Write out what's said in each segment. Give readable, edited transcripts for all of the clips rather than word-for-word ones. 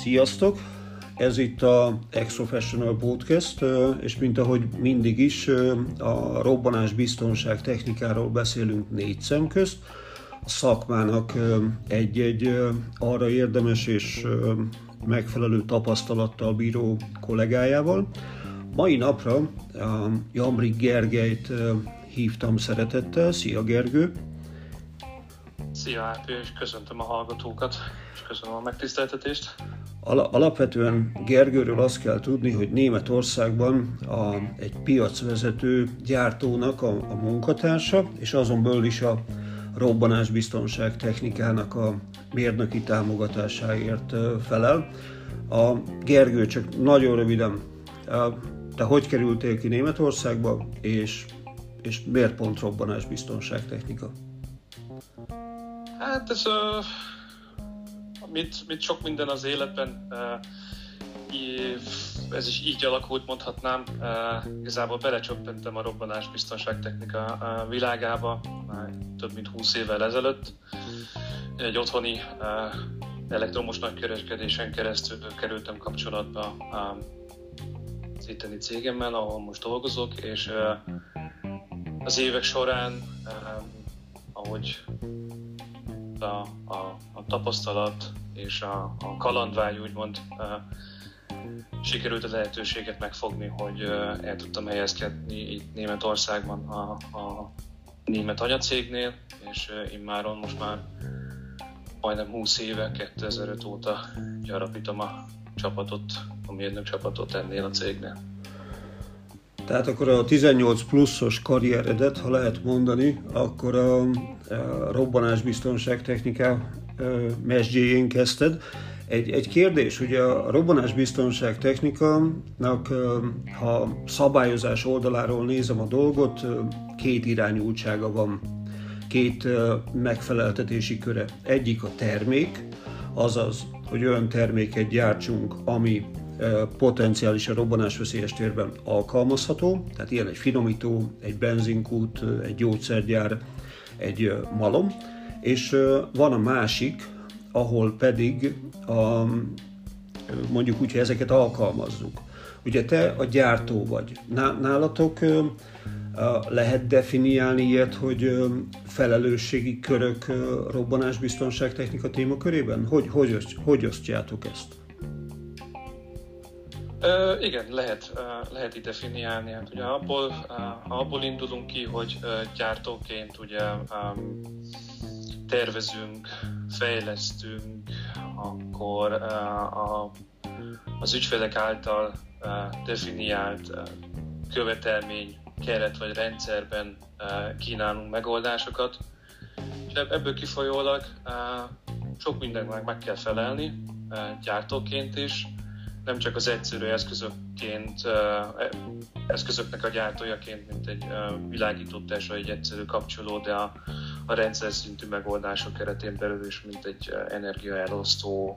Sziasztok! Ez itt a Extrofessional Podcast, és mint ahogy mindig is, a robbanás biztonság technikáról beszélünk négy szem közt. A szakmának egy-egy arra érdemes és megfelelő tapasztalattal bíró kollégájával. Mai napra Jamrik Gergelyt hívtam szeretettel. Szia Gergő! Szia Ápi, és köszöntöm a hallgatókat, és köszönöm a megtiszteltetést. Alapvetően Gergőről azt kell tudni, hogy Németországban egy piacvezető gyártónak a munkatársa, és azon belül is a robbanásbiztonság technikának a mérnöki támogatásáért felel. Gergő, csak nagyon röviden, te hogy kerültél ki Németországba, és miért pont robbanásbiztonság technika? Hát ez mit sok minden az életben, ez is így alakult, mondhatnám. Igazából belecsöppentem a robbanásbiztonság technika világába már több mint 20 évvel ezelőtt. Egy otthoni elektromos nagykereskedésen keresztül kerültem kapcsolatba az itteni cégemmel, ahol most dolgozok, és az évek során, ahogy a tapasztalat és a kalandvágy úgymond sikerült a lehetőséget megfogni, hogy el tudtam helyezkedni itt Németországban a német anyacégnél, és immáron most már majdnem 20 éve, 2005 óta gyarapítom a mérnök csapatot ennél a cégnél. Tehát akkor a 18 pluszos karrieredet, ha lehet mondani, akkor a robbanásbiztonság techniká mesdjéjén kezdted. Egy kérdés, ugye a robbanásbiztonság technikának, ha szabályozás oldaláról nézem a dolgot, két irányultsága van, két megfeleltetési köre. Egyik a termék, azaz, hogy olyan terméket gyártsunk, ami potenciálisan robbanásveszélyes térben alkalmazható, tehát ilyen egy finomító, egy benzinkút, egy gyógyszergyár, egy malom, és van a másik, ahol pedig mondjuk úgy, hogy ezeket alkalmazzuk. Ugye te a gyártó vagy. Nálatok lehet definiálni ilyet, hogy felelősségi körök robbanásbiztonság technika témakörében? Hogy osztjátok ezt? Igen, lehet így definiálni. Hát ugye abból indulunk ki, hogy gyártóként ugye tervezünk, fejlesztünk, akkor az ügyfelek által definiált követelmény, keret vagy rendszerben kínálunk megoldásokat. És ebből kifolyólag sok mindennek meg kell felelni, gyártóként is, nem csak az egyszerű eszközöknek a gyártójaként, mint egy világítótás vagy egy egyszerű kapcsoló, de a rendszer szintű megoldások keretén belül is, mint egy energiaelosztó,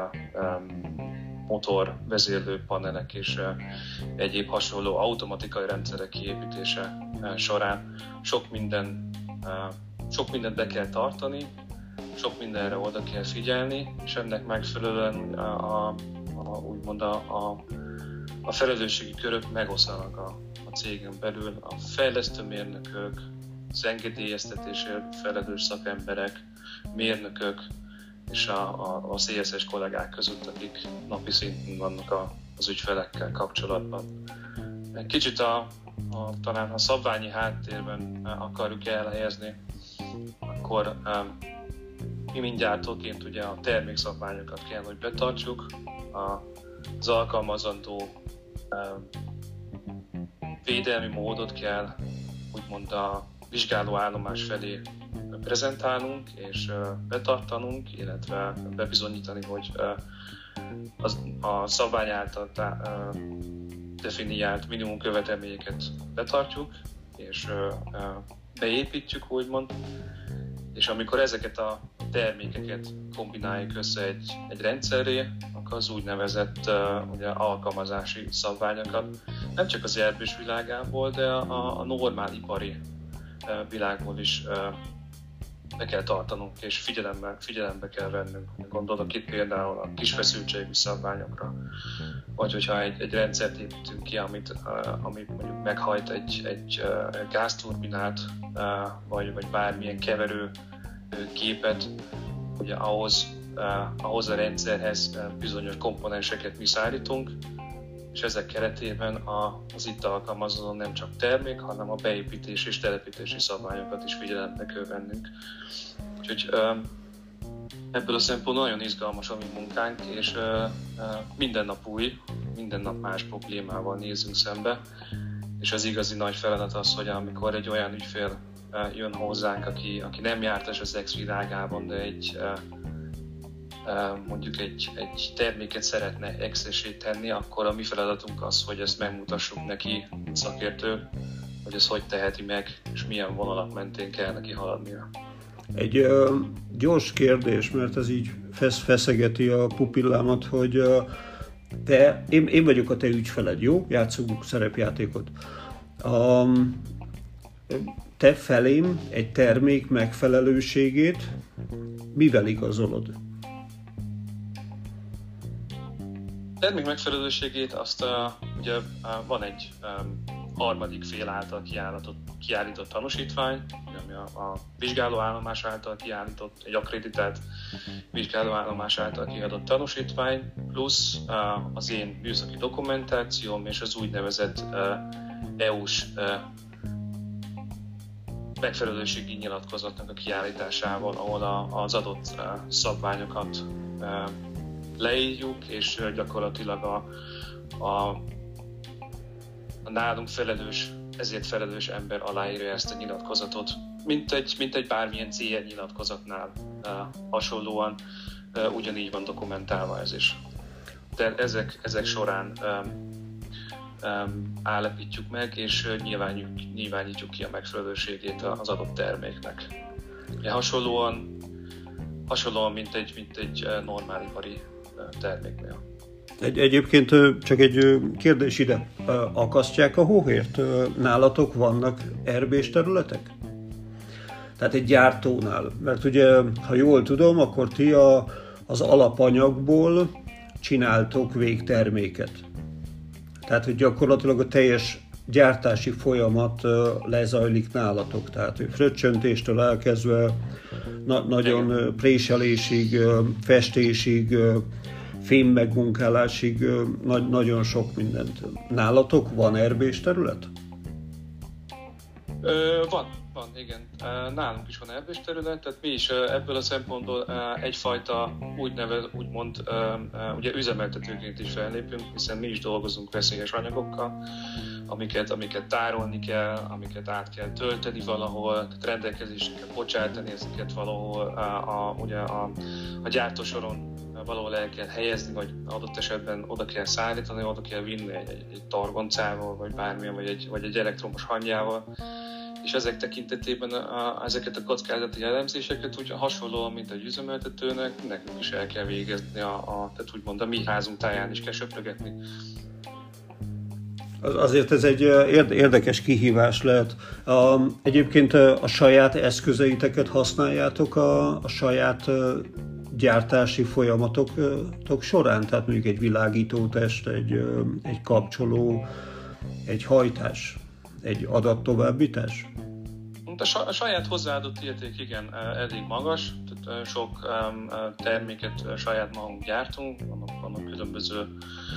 motor, vezérlő panelek és egyéb hasonló automatikai rendszerek kiépítése során sok mindent be kell tartani, sok mindenre oda kell figyelni, és ennek megfelelően úgymond a felelősségi körök megoszlanak a cégen belül. A fejlesztőmérnökök, az engedélyeztetésért felelős szakemberek, mérnökök és a CSS kollégák között, akik napi szinten vannak az ügyfelekkel kapcsolatban. Egy kicsit talán ha szabványi háttérben akarjuk elhelyezni, akkor mi mind gyártóként ugye a termékszabványokat kell, hogy betartsuk, az alkalmazandó védelmi módot kell úgymond a vizsgálóállomás felé prezentálnunk és betartanunk, illetve bebizonyítani, hogy a szabvány által definiált minimum követelményeket betartjuk és beépítjük, úgymond. És amikor ezeket a termékeket kombináljuk össze egy rendszerré, akkor az úgynevezett ugye, alkalmazási szabványokat nem csak az erbés világából, de a normál ipari világból is be kell tartanunk, és figyelembe kell vennünk. Gondolok itt például a kis feszültségű szabványokra, vagy hogyha egy rendszert építünk ki, amit mondjuk meghajt egy gázturbinát, vagy bármilyen keverő gépet, ugye ahhoz a rendszerhez bizonyos komponenseket mi szállítunk, és ezek keretében az itt alkalmazódó nem csak termék, hanem a beépítés és telepítési szabványokat is figyelembe kell vennünk. Úgyhogy ebből a szempontból nagyon izgalmas a mi munkánk, és minden nap új, minden nap más problémával nézünk szembe, és az igazi nagy feladat az, hogy amikor egy olyan ügyfél jön hozzánk, aki nem jártas az X világában, de mondjuk egy terméket szeretne X-esé tenni, akkor a mi feladatunk az, hogy ezt megmutassuk neki, mint szakértő, hogy ezt hogy teheti meg, és milyen vonalak mentén kell neki haladnia. Egy gyors kérdés, mert ez így feszegeti a pupillámat, hogy én vagyok a te ügyfeled, jó? Játszunk szerepjátékot. Te felém egy termék megfelelőségét mivel igazolod? Termék megfelelőségét azt ugye van egy harmadik fél által kiállított tanúsítvány, ami a vizsgálóállomás által kiállított, egy akkreditált vizsgálóállomás által kiadott tanúsítvány, plusz az én műszaki dokumentációm és az úgynevezett EU-s megfelelőségi nyilatkozatnak a kiállításával, ahol az adott szabványokat leírjuk, és gyakorlatilag a nálunk ezért felelős ember aláírja ezt a nyilatkozatot, mint egy bármilyen CE nyilatkozatnál hasonlóan ugyanígy van dokumentálva ez is. De ezek során állapítjuk meg, és nyilvánítjuk ki a megfelelőségét az adott terméknek. Hasonlóan, mint egy normál ipari terméknél. Egyébként csak egy kérdés ide. Akasztják a hóhért? Nálatok vannak erbés területek? Tehát egy gyártónál. Mert ugye, ha jól tudom, akkor ti az alapanyagból csináltok végterméket. Tehát, hogy gyakorlatilag a teljes gyártási folyamat lezajlik nálatok. Tehát fröccsöntéstől elkezdve nagyon préselésig, festésig, fém megmunkálásig, nagyon sok mindent. Nálatok van erbés terület? Van, igen. Nálunk is van erbés terület, tehát mi is ebből a szempontból egyfajta úgymond ugye üzemeltetőként is fellépünk, hiszen mi is dolgozunk veszélyes anyagokkal, amiket tárolni kell, amiket át kell tölteni valahol, tehát rendelkezésre kell bocsátani ezeket valahol, ugye a gyártósoron valahol el kell helyezni, vagy adott esetben oda kell szállítani, oda kell vinni egy targoncával, vagy bármilyen, vagy egy elektromos hangyával. És ezek tekintetében ezeket a kockázati elemzéseket úgy hasonlóan, mint egy üzemeltetőnek, nekünk is el kell végezni, tehát úgymond a mi házunk táján is kell söprögetni. Azért ez egy érdekes kihívás lehet. Egyébként a saját eszközeiteket használjátok a saját gyártási folyamatok során? Tehát mondjuk egy világítótest, egy kapcsoló, egy hajtás, egy adattovábbítás? A saját hozzáadott érték igen elég magas, tehát sok terméket saját magunk gyártunk, vannak különböző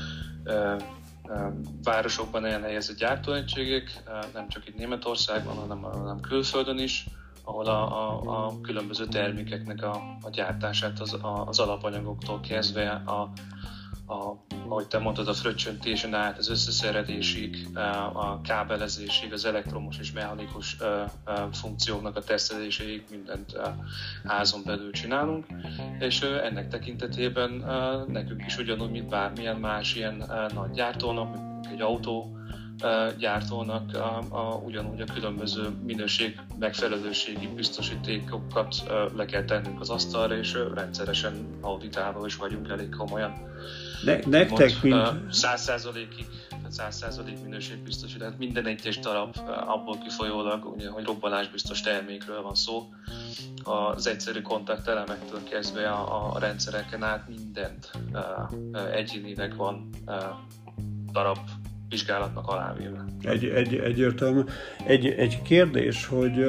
városokban elhelyezett gyártóegységek, nem csak itt Németországban, hanem külföldön is, ahol a különböző termékeknek a gyártását az alapanyagoktól kezdve ahogy te mondtad, a fröccsöntésen át, az összeszerelésig, a kábelezésig, az elektromos és mechanikus funkcióknak a teszteléséig mindent házon belül csinálunk, és ennek tekintetében nekünk is ugyanúgy, mint bármilyen más ilyen nagy gyártónak, mint egy autó gyártónak ugyanúgy a különböző minőség megfelelőségi biztosítékokat le kell tennünk az asztalra, és rendszeresen auditálva is vagyunk elég komolyan. Nektek, mint... 100%-ig 100% minőségbiztosítás, tehát minden egyes darab abból kifolyólag, ugye, hogy robbanásbiztos termékről van szó. Az egyszerű kontaktelemektől kezdve a rendszereken át mindent egyénileg van darab vizsgálatnak alávéve. Egyértelmű. Egy kérdés, hogy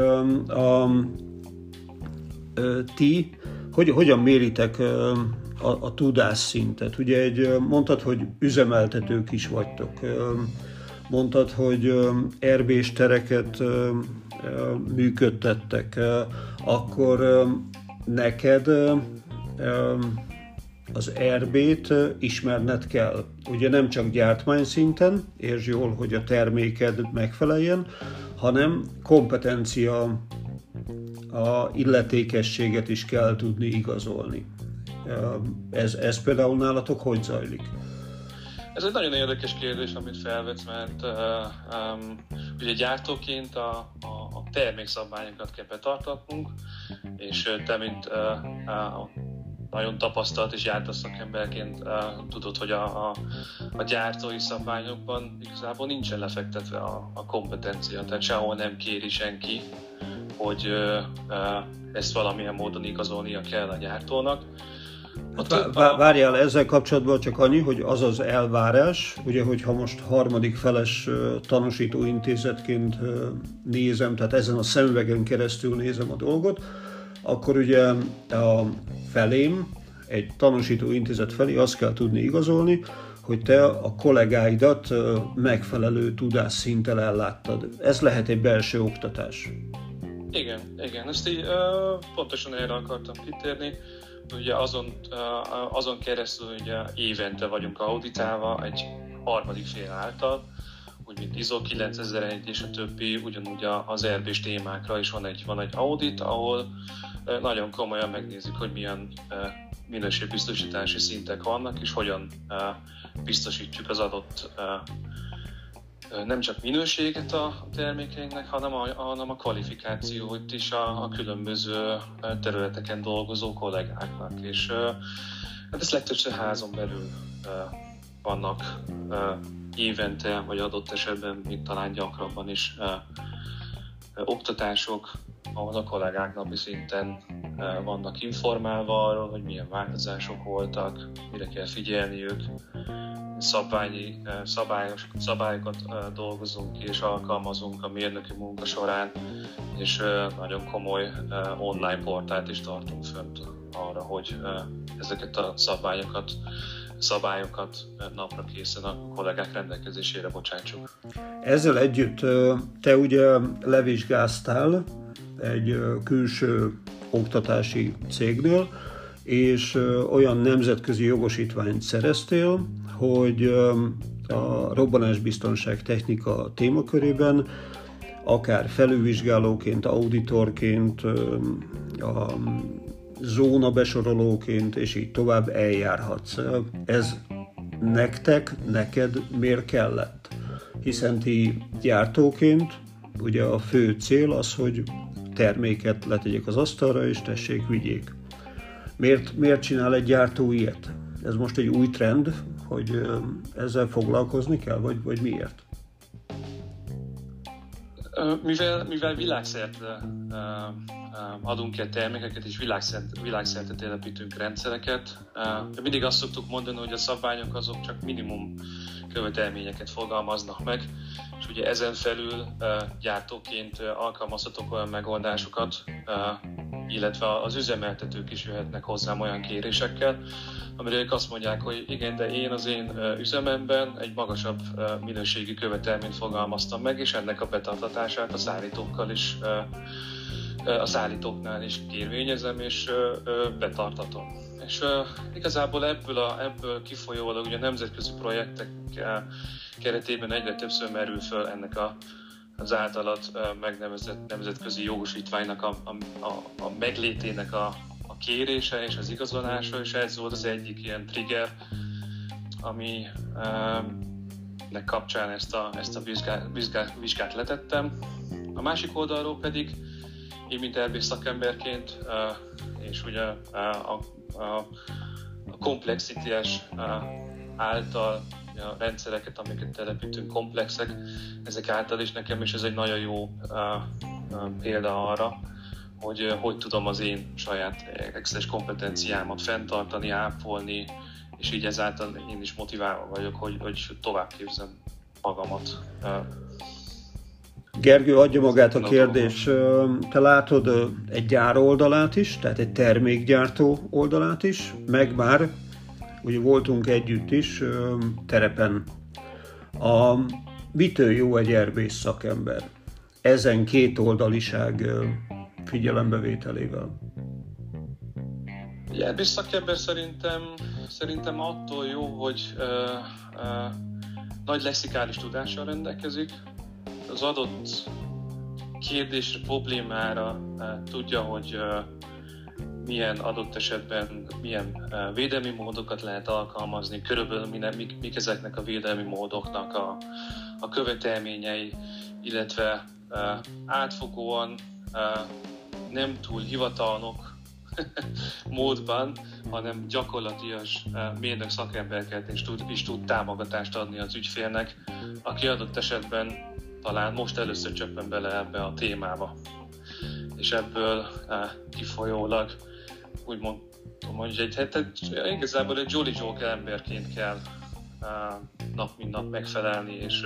ti hogyan méritek a tudásszintet? Ugye mondtad, hogy üzemeltetők is vagytok. Mondtad, hogy RB-s tereket működtettek. Akkor neked az RB-t ismerned kell. Ugye nem csak gyártmány szinten, értsd jól, hogy a terméked megfeleljen, hanem kompetencia, a illetékességet is kell tudni igazolni. Ez például nálatok hogy zajlik? Ez egy nagyon érdekes kérdés, amit felvetsz, mert ugye gyártóként a termékszabványokat kell betartatnunk, és te, mint nagyon tapasztalt és jártas szakemberként tudod, hogy a gyártói szabványokban igazából nincsen lefektetve a kompetencia, tehát sehol nem kéri senki, hogy ezt valamilyen módon igazolnia kell a gyártónak. Várjál, ezzel kapcsolatban csak annyi, hogy az az elvárás, ugye, hogyha most harmadik feles tanúsítóintézetként nézem, tehát ezen a szemüvegen keresztül nézem a dolgot, akkor ugye a felém, egy tanúsítóintézet felé azt kell tudni igazolni, hogy te a kollégáidat megfelelő tudásszinttel elláttad. Ez lehet egy belső oktatás. Igen, ezt így pontosan erre akartam kitérni. Ugye azon keresztül ugye évente vagyunk auditálva egy harmadik fél által, úgy mint ISO 9001 és a többi, ugyanúgy az RB-s témákra is van egy audit, ahol nagyon komolyan megnézzük, hogy milyen minőségbiztosítási szintek vannak, és hogyan biztosítjuk az adott nem csak minőséget a termékeinknek, hanem a kvalifikációt is a különböző területeken dolgozó kollégáknak. És hát ez legtöbbször házon belül vannak évente, vagy adott esetben még talán gyakrabban is oktatások, ahol a kollégák napi szinten vannak informálva arról, hogy milyen változások voltak, mire kell figyelniük, szabályokat dolgozunk ki és alkalmazunk a mérnöki munka során, és nagyon komoly online portált is tartunk fönt arra, hogy ezeket a szabályokat napra készen a kollégák rendelkezésére bocsátsuk. Ezzel együtt te ugye levizsgáztál egy külső oktatási cégnél, és olyan nemzetközi jogosítványt szereztél, hogy a robbanásbiztonság technika témakörében akár felülvizsgálóként, auditorként, a zónabesorolóként, és így tovább eljárhatsz. Ez neked miért kellett? Hiszen ti gyártóként, ugye a fő cél az, hogy terméket letegyek az asztalra, és tessék, vigyék. Miért csinál egy gyártó ilyet? Ez most egy új trend, hogy ezzel foglalkozni kell, vagy miért? Mivel világszerte adunk el termékeket és világszerte telepítünk rendszereket, mindig azt szoktuk mondani, hogy a szabványok azok csak minimum követelményeket fogalmaznak meg, és ugye ezen felül gyártóként alkalmazhatok olyan megoldásokat, illetve az üzemeltetők is jöhetnek hozzám olyan kérésekkel, amire ők azt mondják, hogy igen, de én az én üzememben egy magasabb minőségi követelményt fogalmaztam meg, és ennek a betartatását a szállítóknál is kérvényezem, és betartatom. És igazából ebből kifolyólag ugye a nemzetközi projektek keretében egyre többször merül föl ennek az általad megnevezett nemzetközi jogosítványnak a meglétének a kérése és az igazolása, és ez volt az egyik ilyen trigger, aminek kapcsán ezt a vizsgát letettem. A másik oldalról pedig én, mint RB szakemberként, és ugye a komplexitása által a rendszereket, amiket telepítünk, komplexek, ezek által is nekem is ez egy nagyon jó példa arra, hogy tudom az én saját Excel-es kompetenciámat fenntartani, ápolni, és így ezáltal én is motiválva vagyok, hogy tovább képzem magamat. Gergő, adja magát a kérdés. Te látod egy gyár oldalát is, tehát egy termékgyártó oldalát is, meg már, ugye voltunk együtt is terepen. Mitől jó egy RB-s szakember? Ezen két oldaliság figyelembevételével. Egy RB-s szakember szerintem attól jó, hogy nagy lexikális tudással rendelkezik, az adott kérdésre, problémára tudja, hogy milyen adott esetben milyen védelmi módokat lehet alkalmazni, körülbelül mik ezeknek a védelmi módoknak a követelményei, illetve átfogóan nem túl hivatalnok módban, hanem gyakorlatilag mérnök szakemberként is tud támogatást adni az ügyfélnek, aki adott esetben talán most először csöppen bele ebbe a témába. És ebből kifolyólag úgy mondom, hogy igazából egy Jolly Joker emberként kell nap mint nap megfelelni és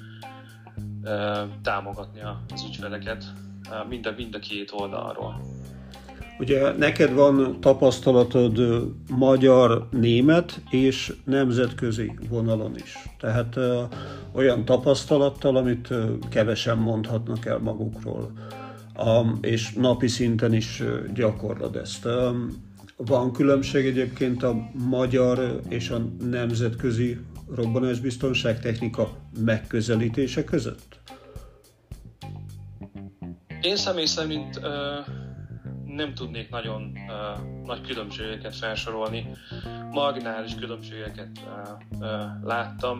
támogatni az ügyfeleket mind a két oldalról. Ugye neked van tapasztalatod magyar, német és nemzetközi vonalon is. Tehát olyan tapasztalattal, amit kevesen mondhatnak el magukról. És napi szinten is gyakorlod ezt. Van különbség egyébként a magyar és a nemzetközi robbanásbiztonságtechnika megközelítése között? Én személy szerint nem tudnék nagyon nagy különbségeket felsorolni. Marginális különbségeket láttam.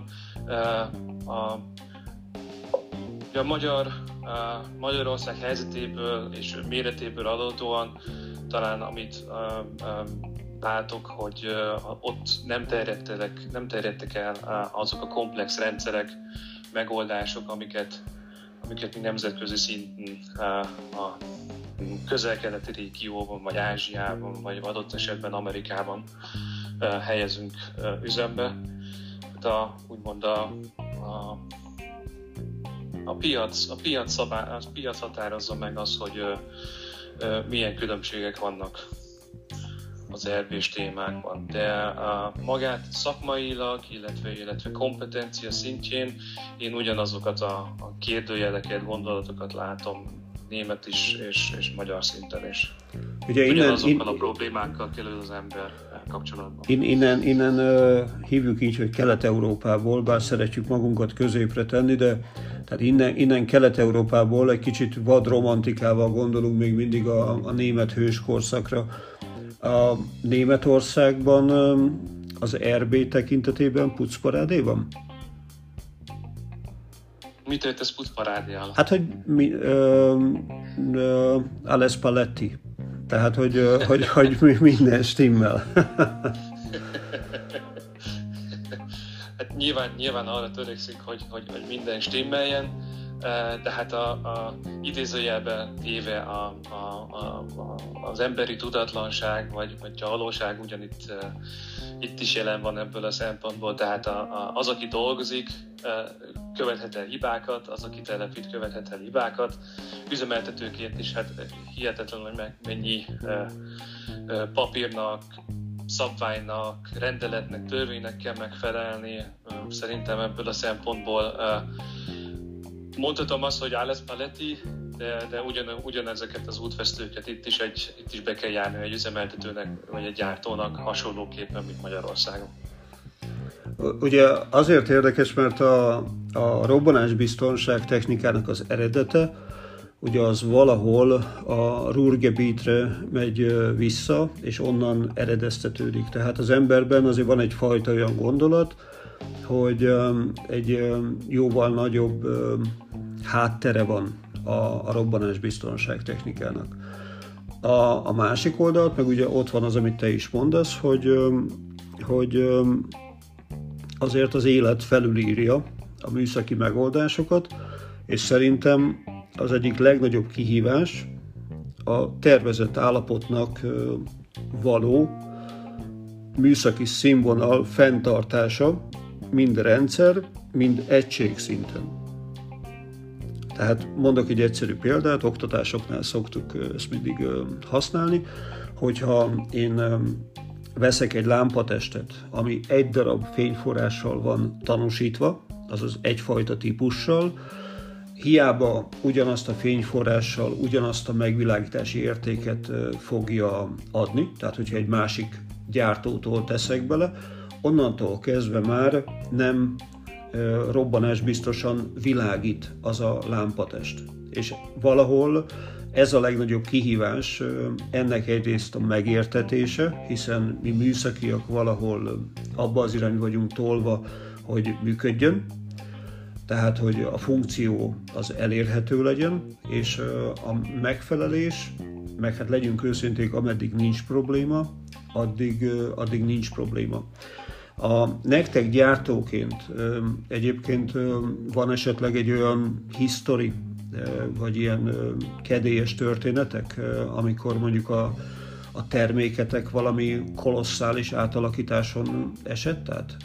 Magyarország helyzetéből és méretéből adódóan talán amit látok, hogy ott nem terjedtek el azok a komplex rendszerek, megoldások, amiket mi nemzetközi szinten a közel-keleti régióban, vagy Ázsiában, vagy adott esetben Amerikában helyezünk üzembe. Úgymond a piac határozza meg az, hogy milyen különbségek vannak az RB-s témákban, de magát szakmailag, illetve kompetencia szintjén én ugyanazokat a kérdőjeleket, gondolatokat látom német is és magyar szinten is. Ugye ugyanazokkal a problémákkal kerül az ember kapcsolatban. Innen hívjuk így, hogy Kelet-Európából, bár szeretjük magunkat középre tenni, de tehát innen Kelet-Európából egy kicsit vadromantikával gondolunk még mindig a német hőskorszakra. A Németországban az RB tekintetében pucparádé van? Mit értesz pucparádéjával? Hát, hogy alles paletti. Tehát, hogy minden stimmel. Hát nyilván arra törekszik, hogy minden stimmeljen, de hát a idézőjelben téve az emberi tudatlanság vagy a valóság ugyanitt itt is jelen van ebből a szempontból, tehát az, aki dolgozik, követhet el hibákat, az, aki telepít, követhet el hibákat. Üzemeltetőként is hát hihetetlen, hogy mennyi papírnak, szabványnak, rendeletnek, törvénynek kell megfelelni. Szerintem ebből a szempontból mondhatom azt, hogy alles paletti, de ugyanezeket az útvesztőket itt is be kell járni egy üzemeltetőnek vagy egy gyártónak hasonlóképpen, mint Magyarországon. Ugye azért érdekes, mert a robbanásbiztonság technikának az eredete, ugye az valahol a Ruhrgebietre megy vissza, és onnan eredeztetődik. Tehát az emberben azért van egyfajta olyan gondolat, hogy egy jóval nagyobb háttere van a robbanásbiztonság technikának. A másik oldalt, meg ugye ott van az, amit te is mondasz, hogy azért az élet felülírja a műszaki megoldásokat, és szerintem az egyik legnagyobb kihívás a tervezett állapotnak való műszaki színvonal fenntartása mind rendszer, mind egység szinten. Tehát mondok egy egyszerű példát, oktatásoknál szoktuk ezt mindig használni, hogyha én veszek egy lámpatestet, ami egy darab fényforrással van tanúsítva, azaz egyfajta típussal, hiába ugyanazt a fényforrással, ugyanazt a megvilágítási értéket fogja adni, tehát hogyha egy másik gyártótól teszek bele, onnantól kezdve már nem robbanásbiztosan világít az a lámpatest. És valahol ez a legnagyobb kihívás, ennek egyrészt a megértetése, hiszen mi műszakiak valahol abba az irányba vagyunk tolva, hogy működjön, tehát hogy a funkció az elérhető legyen, és a megfelelés, meg hát legyünk őszinték, ameddig nincs probléma, addig nincs probléma. Nektek gyártóként egyébként van esetleg egy olyan history, vagy ilyen kedélyes történetek, amikor mondjuk a terméketek valami kolosszális átalakításon esett át?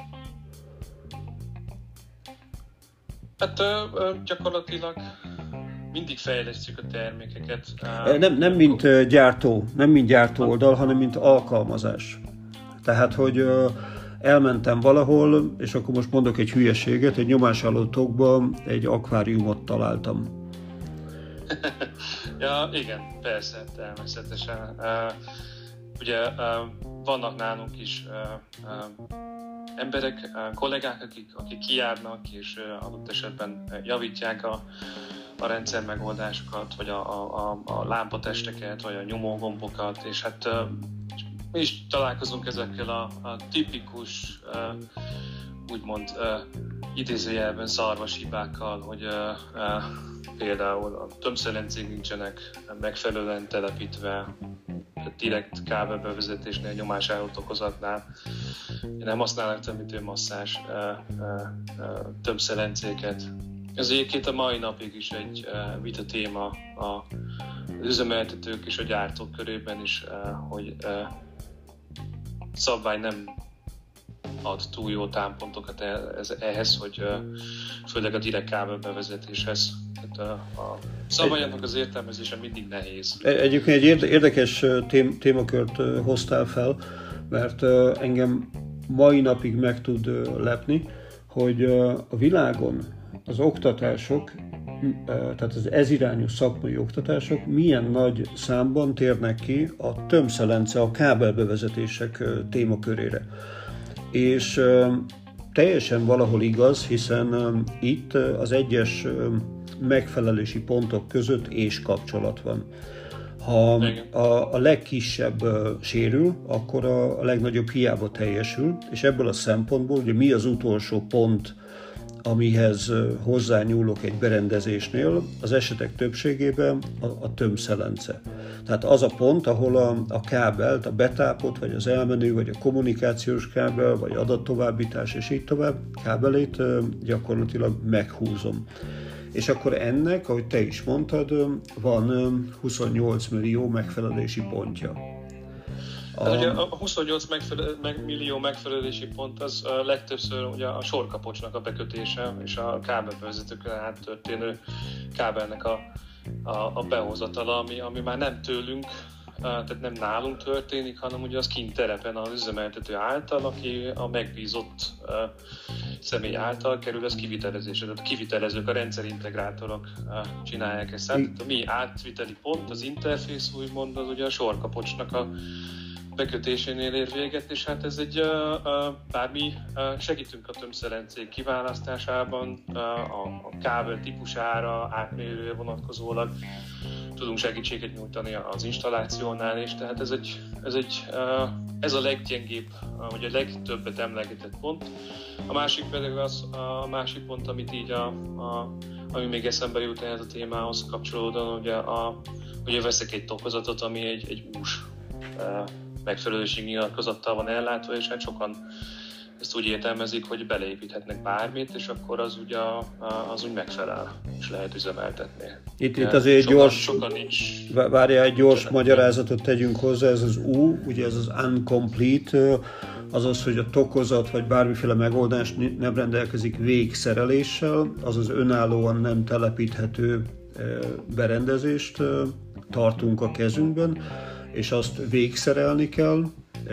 Hát gyakorlatilag mindig fejlesztjük a termékeket. Nem mint gyártó oldal, hanem mint alkalmazás. Tehát, hogy elmentem valahol, és akkor most mondok egy hülyeséget, egy nyomásálló tokban egy akváriumot találtam. Ja, igen, persze, természetesen. Ugye vannak nálunk is emberek, kollégák, akik kijárnak, és adott esetben javítják a rendszer megoldásokat, vagy a lámpatesteket, vagy a nyomógombokat, és hát mi is találkozunk ezekkel a tipikus, úgymond idézőjelben szarvas hibákkal, hogy például a tömszelencék nincsenek megfelelően telepítve, direkt kábelbevezetésnél, nyomásálló okozatnál. Nem használnak tömítőmasszás tömszelencéket. Ez egyébként a mai napig is egy vita téma az üzemeltetők és a gyártók körében is, hogy szabvány nem ad túl jó támpontokat ehhez, hogy főleg a direkt kábelbevezetéshez. A szabványoknak az értelmezése mindig nehéz. Egyébként egy érdekes témakört hoztál fel, mert engem mai napig meg tud lepni, hogy a világon az oktatások, tehát az ezirányú szakmai oktatások milyen nagy számban térnek ki a tömszelence, a kábelbevezetések témakörére. És teljesen valahol igaz, hiszen itt az egyes megfelelési pontok között és kapcsolat van. Ha a legkisebb sérül, akkor a legnagyobb hiába teljesül, és ebből a szempontból ugye mi az utolsó pont, amihez hozzányúlok egy berendezésnél, az esetek többségében a tömszelence. Tehát az a pont, ahol a kábelt, a betápot, vagy az elmenő, vagy a kommunikációs kábel, vagy adattovábbítás, és így tovább kábelét gyakorlatilag meghúzom. És akkor ennek, ahogy te is mondtad, van 28 millió megfelelési pontja. Hát ugye a 28 millió megfelelési pont az legtöbbször ugye a sorkapocsnak a bekötése és a kábelbevezetőkön át történő kábelnek a behozatala, ami már nem tőlünk, tehát nem nálunk történik, hanem ugye az kint terepen az üzemeltető által, aki a megbízott személy által kerül az kivitelezésre. Tehát a kivitelezők, a rendszerintegrátorok csinálják ezt. Tehát a mi átviteli pont, az interfész úgymond, az ugye a sorkapocsnak a bekötésénél ér véget, és hát ez egy, bár mi segítünk a tömszelencék kiválasztásában, a kábel típusára, átmérőre vonatkozólag tudunk segítséget nyújtani az installációnál is, tehát ez a leggyengébb, vagy a legtöbbet emlegetett pont. A másik pedig a másik pont, amit így ami még eszembe jut ehhez a témához kapcsolódóan, ugye veszek egy tokozatot, ami egy ús megfelelőség nyilatkozattal van ellátva, és hát sokan ezt úgy értelmezik, hogy beleépíthetnek bármit, és akkor az ugye az úgy megfelel, és lehet üzemeltetni. Itt azért sokan nincs. Várjál, egy gyors magyarázatot tegyünk hozzá, ez az U, ugye ez az uncomplete, azaz, hogy a tokozat vagy bármiféle megoldás nem rendelkezik végszereléssel, azaz önállóan nem telepíthető berendezést tartunk a kezünkben, és azt végszerelni kell,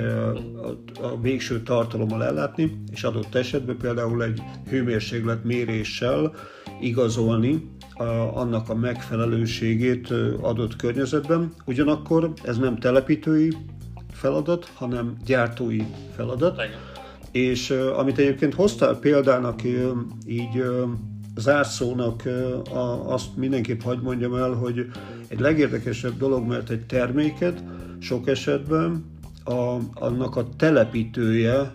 a végső tartalommal ellátni, és adott esetben például egy hőmérséklet méréssel igazolni annak a megfelelőségét adott környezetben. Ugyanakkor ez nem telepítői feladat, hanem gyártói feladat. És amit egyébként hoztál példának, így zárszónak, azt mindenképp hadd mondjam el, hogy egy legérdekesebb dolog, mert egy terméket sok esetben annak a telepítője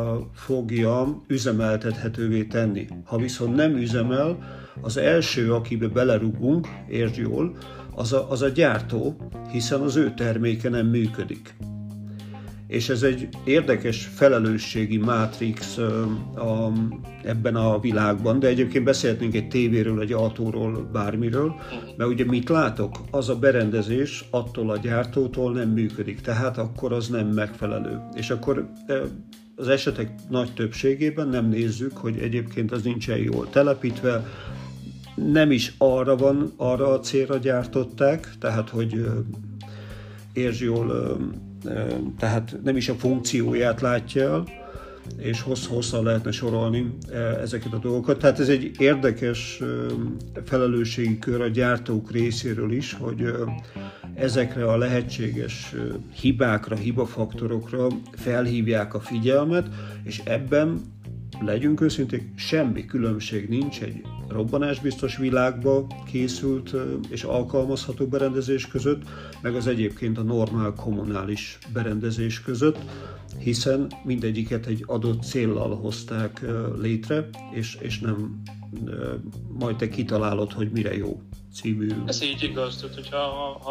fogja üzemeltethetővé tenni. Ha viszont nem üzemel, az első, akibe belerugunk, értsd jól, az a gyártó, hiszen az ő terméke nem működik. És ez egy érdekes felelősségi mátrix ebben a világban, de egyébként beszélhetnénk egy tévéről, egy autóról, bármiről, mert ugye mit látok? Az a berendezés attól a gyártótól nem működik, tehát akkor az nem megfelelő. És akkor az esetek nagy többségében nem nézzük, hogy egyébként az nincsen jól telepítve, nem is arra a célra gyártották, tehát hogy értsd jól, tehát nem is a funkcióját látja el, és hosszan lehetne sorolni ezeket a dolgokat. Tehát ez egy érdekes felelősségi kör a gyártók részéről is, hogy ezekre a lehetséges hibákra, hibafaktorokra felhívják a figyelmet, és ebben, legyünk őszinték, semmi különbség nincs egy robbanásbiztos világba készült és alkalmazható berendezés között, meg az egyébként a normál kommunális berendezés között, hiszen mindegyiket egy adott céllal hozták létre, és nem majd te kitalálod, hogy mire jó című. Ez így igaz, hogyha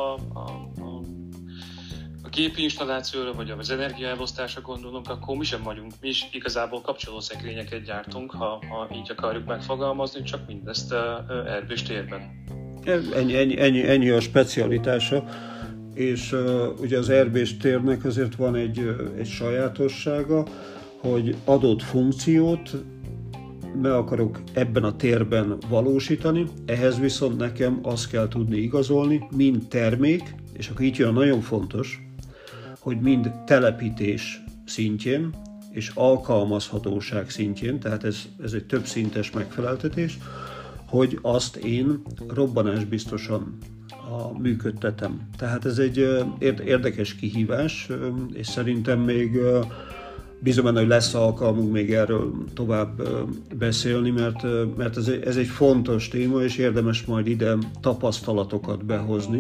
a gépi installációra vagy az energiaelosztásra gondolunk, akkor mi sem vagyunk, mi is igazából kapcsolószekrényeket gyártunk, ha így akarjuk megfogalmazni, csak mindezt erbés térben. Ennyi a specialitása, és ugye az erbés térnek azért van egy sajátossága, hogy adott funkciót meg akarok ebben a térben valósítani, ehhez viszont nekem azt kell tudni igazolni, mind termék, és akkor itt jön nagyon fontos, hogy mind telepítés szintjén és alkalmazhatóság szintjén, tehát ez egy többszintes megfeleltetés, hogy azt én robbanásbiztosan működtetem. Tehát ez egy érdekes kihívás, és szerintem még bízom benne, hogy lesz alkalmunk még erről tovább beszélni, mert ez egy fontos téma, és érdemes majd ide tapasztalatokat behozni.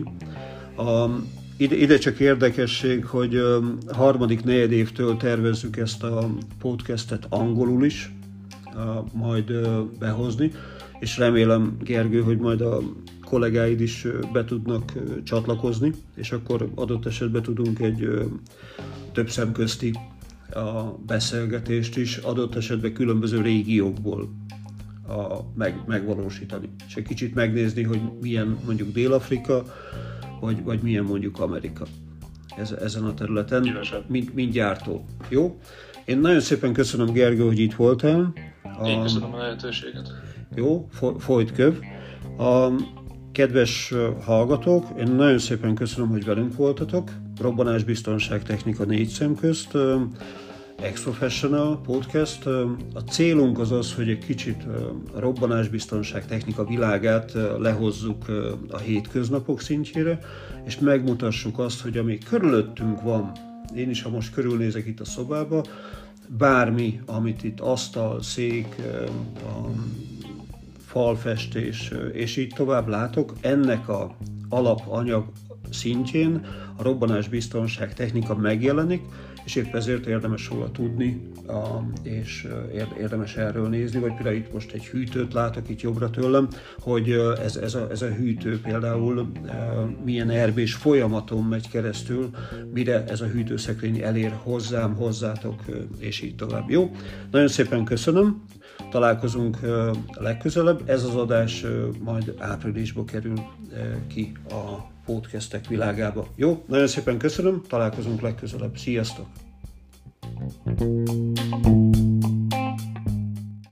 Ide csak érdekesség, hogy harmadik negyedévtől tervezzük ezt a podcastet angolul is majd behozni, és remélem, Gergő, hogy majd a kollégáid is be tudnak csatlakozni, és akkor adott esetben tudunk egy több szemközti beszélgetést is, adott esetben különböző régiókból megvalósítani. És egy kicsit megnézni, hogy milyen mondjuk Dél-Afrika, vagy milyen mondjuk Amerika ezen a területen, mint gyártó. Jó? Én nagyon szépen köszönöm, Gergő, hogy itt voltál. Én köszönöm a lehetőséget. Jó, folyt köv. Kedves hallgatók, én nagyon szépen köszönöm, hogy velünk voltatok. Robbanásbiztonság technika 4 szem közt, Ex-Professional Podcast. A célunk az, hogy egy kicsit a robbanásbiztonság technika világát lehozzuk a hétköznapok szintjére, és megmutassuk azt, hogy ami körülöttünk van, én is, ha most körülnézek itt a szobába, bármi, amit itt asztal, szék, falfestés, és így tovább látok, ennek a alapanyag szintjén a robbanásbiztonság technika megjelenik, és épp ezért érdemes róla tudni, és érdemes erről nézni, vagy például itt most egy hűtőt látok itt jobbra tőlem, hogy ez a hűtő például milyen erbés folyamaton megy keresztül, mire ez a hűtőszekrény elér hozzám, hozzátok, és így tovább. Jó? Nagyon szépen köszönöm, találkozunk legközelebb, ez az adás majd áprilisban kerül ki a podcastek világába. Jó? Nagyon szépen köszönöm, találkozunk legközelebb. Sziasztok!